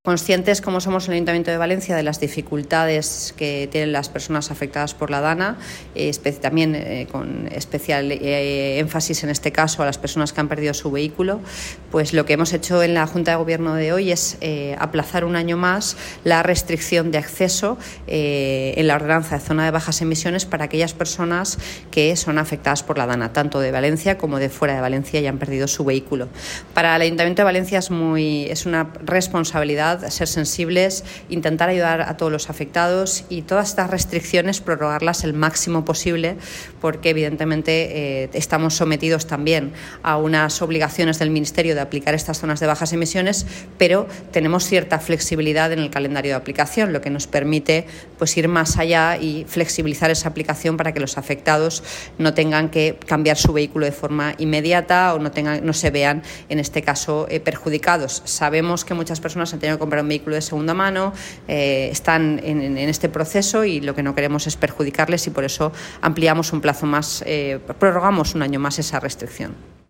Conscientes, como somos el Ayuntamiento de Valencia, de las dificultades que tienen las personas afectadas por la DANA, también con especial énfasis en este caso a las personas que han perdido su vehículo, pues lo que hemos hecho en la Junta de Gobierno de hoy es aplazar un año más la restricción de acceso en la ordenanza de zona de bajas emisiones para aquellas personas que son afectadas por la DANA, tanto de Valencia como de fuera de Valencia y han perdido su vehículo. Para el Ayuntamiento de Valencia es una responsabilidad ser sensibles, intentar ayudar a todos los afectados y todas estas restricciones prorrogarlas el máximo posible, porque evidentemente estamos sometidos también a unas obligaciones del Ministerio de aplicar estas zonas de bajas emisiones, pero tenemos cierta flexibilidad en el calendario de aplicación, lo que nos permite pues ir más allá y flexibilizar esa aplicación para que los afectados no tengan que cambiar su vehículo de forma inmediata o no se vean en este caso perjudicados. Sabemos que muchas personas han tenido que comprar un vehículo de segunda mano, están en este proceso y lo que no queremos es perjudicarles y por eso ampliamos un plazo más, prorrogamos un año más esa restricción.